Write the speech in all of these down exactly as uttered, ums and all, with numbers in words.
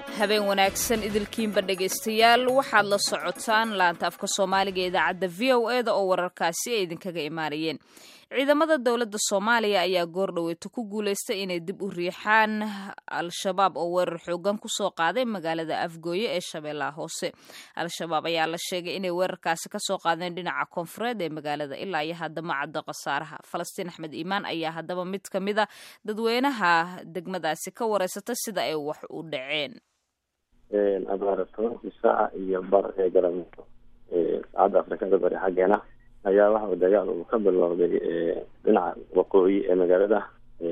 habeen wanaagsan idilkiinba dhegaystayaal waxaad la socotaan laanta afka Soomaaliga ee idaacadda V O A da oo wararkaasi ay idinkaga imaanayeen. ciidamada dawladda Soomaaliya ayaa goor dhaweeto ku guuleystay inay dib u riixaan al-shabaab oo weerar xoogan ku soo qaaday magaalada Afgooye ee Shabeellaha Hoose. Al-shabaab ayaa la sheegay inay weerarkaasi ka soo qaadeen dhinaca koonfureed ee magaalada ilaa iyo hadda ma cadda khasaaraha. Falastiin Axmed Iimaan ayaa haddaba mid ka mid ah dadweynaha degmadaasi ka wareysatay sida ay wax u dhaceen. abaarto saaca iyo bar ee galabnimo ee saacada Afrikada bari xageena ayaa waxa uu dagaal uu ka bilowday dhinaca waqooyi ee magaalada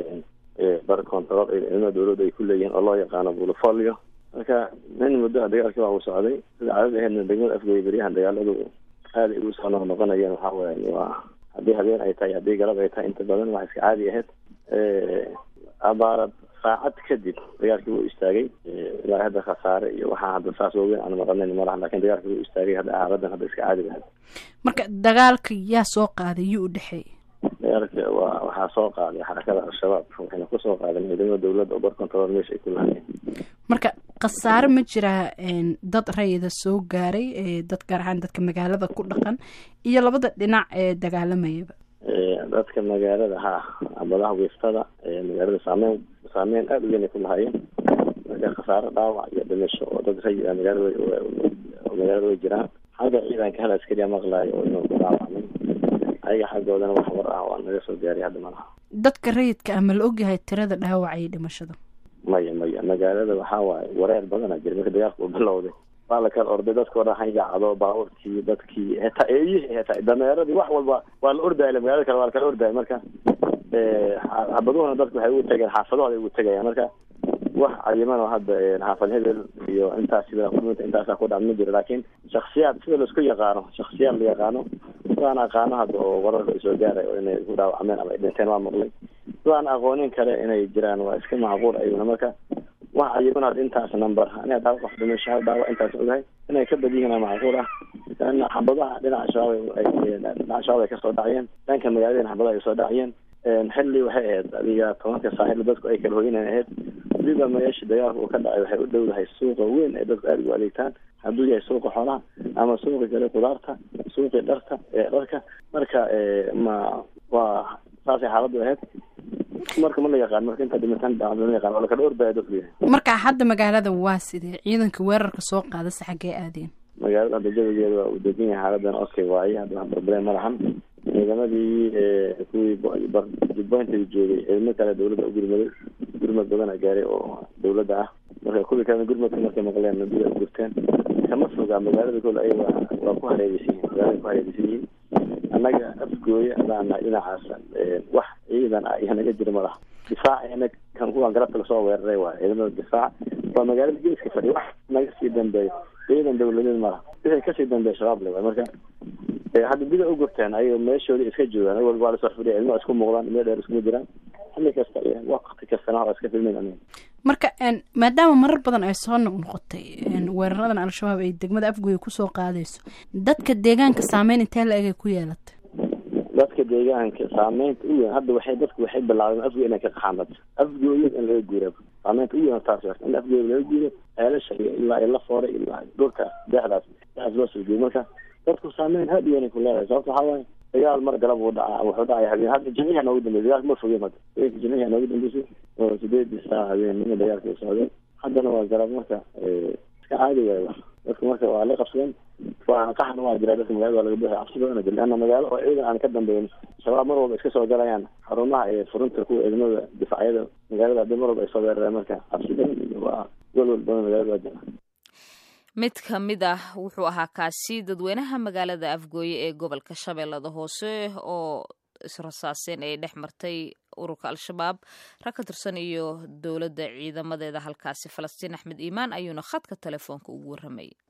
ee bar control ee inuu dawladda ay ku leeyihiin oo loo yaqaan Bulufolio. marka nin muddo dagaalkii waa uu socday sida caadada ahayd degmada Afgooye bariyahan dagaaladu aad ay u soo noqonayeen waxa weeye waa hadii habeen ay tahay hadii galab ay tahay inta badan wax iska caadi ahayd ee abaarad saacad kadib dagaalkii wuu istaagay ilaa hadda khasaare iyo waxa hadda saas oo weyn aan maqlayn ma lahan laakiin dagaalkii wuu istaagay hadda aaradan hadda iska caadi ah. marka dagaalka yaa soo qaaday yu u dhaxay dagaalka waa waxa soo qaaday xarakada al-shabaab waxayna ku soo qaadeen ciidamada dawladda oo bar control meesha ay ku lahaayeen. marka khasaare ma jira dad rayida soo gaaray ee dad gaar ahaan dadka magaalada ku dhaqan iyo labada dhinac ee dagaalamayaba dadka magaalada ha abadaha weeftada ee magaalada saameyn saameyn aad u weyn ku lahaayeen marka khasaare dhaawac iyo dhimasho oo dad rayida magaalada magaalada jiraan xagga ciidanka hal askari maqlaayo oo inuu dhaawacmay ayaga xagoodana wax war ah oo naga soo gaaray hadda malaha. dadka rayidka ama la ogyahay tirada dhaawac iyo dhimashada maya maya magaalada waxa waaye wareer badan jira marka dagaalku uu bilowday waa la kala orday dadka wada yaacdo baabuurkii dadkii hata eeyihii hata dameeradii wax walba waa la ordaayay magaalada kale waa la kala ordaayay marka ee habaduhuna dadku waxay u tageen xaafadooda ay u tagayaan marka wax ayman oo hadda xaafad hebel iyo intaas sida qudunta intaas ku dhacmo jira laakiin shakhsiyaad sida la isku yaqaano shakhsiyaad la yaqaano waan aqaano hadda oo wararka soo gaaray oo inay ku dhaawacmeen ama dhinteen waa maqlay waan aqoonin kale inay jiraan waa iska macquul ayuna marka wax ayman had intaas number ana daaw qof dhimasho daaw intaas ogahay inay ka badiyeen macquul ah in xabadaha dhinaca shabaab ay dhinaca shabaab ay ka soo dhacayeen dhanka magaalada xabadaha ay soo dhacayeen xilli waxay ahayd adiga tobanka saaxiib dadku ay kala hoynayeen ahayd sida meesha dagaalku ka dhacay waxay u dhowdahay suuqa weyn ee dadku aad u adeegtaan hadduu yahay suuqa xoolaha ama suuqa kale qudaarta suuqa dharka ee dharka marka ma waa saasi xaaladdu ahayd marka ma la yaqaan marka inta dhimitaan dhacdo la yaqaan wala ka dhowr baad u leeyahay. marka hadda magaalada waa sidee ciidanka weerarka soo qaada saxagee aadeen magaalada hadda jawigeeda waa u degan yahay xaaladan okay waaye hadda problem ma lahan ciidamadii ee kuwii jubbaland joogay ciidamada kale dawladda u gurmaday gurmad badan gaaray oo dawladda ah marka kuwii kale gurmadka markay maqleen nabiyada gurteen kama fogaa magaalada kale ay waa ku hareeraysan magaalada ku hareeraysan annaga Afgooye adana dhinacaas wax ciidan ah iyo naga jira malaha difaac kan kuwan garabta soo weeraray waa ciidamada difaac waa magaalada geeska fadhiyo wax naga sii dambeeyay ciidan dawladeed malaha wixii ka sii dambeeyay shabaab leeyahay marka hadda dib u gurteen ay meeshoodii iska joogaan wal wala soo fadhiyo ilmo isku muuqdaan meel dheer isku jiraan xilli kasta iyo waqti kasta oo iska filmeen marka een maadaama marar badan ay soo noqotay een weeraradan al-shabaab ay degmada Afgooye ku soo qaadayso dadka deegaanka saameyn intee la eg ku yeelatay dadka deegaanka saameynta u weyn hadda waxay dadku waxay bilaabeen Afgooye inay ka qaxaanad Afgooye in laga guuro saameynta u weyn taas in Afgooye laga guuro ceelasha ilaa ila fooray ilaa dhulka dhexdaas taas loo soo geeyay marka dadku saameyn had iyo ku leeyahay sababta waxa waaye dagaal mar galab uu dhacay wuxuu dhacay habeen hadda jamiica noogu dambeeyay dagaal ma fogay mad ee jamiica noogu dambeeyay oo sideed saac habeen in dagaalku socday haddana waa galab marka ee iska caadi ah dadku marka waa la qabsadeen waa qaxna waa jiraa dadka magaalada laga buuxay cabsi badan jiraan magaalo oo ciidan aan ka dambeeyay shabaab mar walba iska soo galayaan xarumaha ee furunta ku ciidamada difaaciyada magaalada mar walba ay soo weerareen marka cabsi badan waa golol badan magaalada jira. mid ka mid ah wuxuu ahaa kaasi dadweynaha magaalada Afgooye ee gobolka Shabeellada Hoose oo israsaaseen ay dhex martay ururka al-shabaab rag ka tirsan iyo dawladda ciidamadeeda halkaasi. Falastiin Axmed Iimaan ayuuna khadka telefoonka ugu warramay.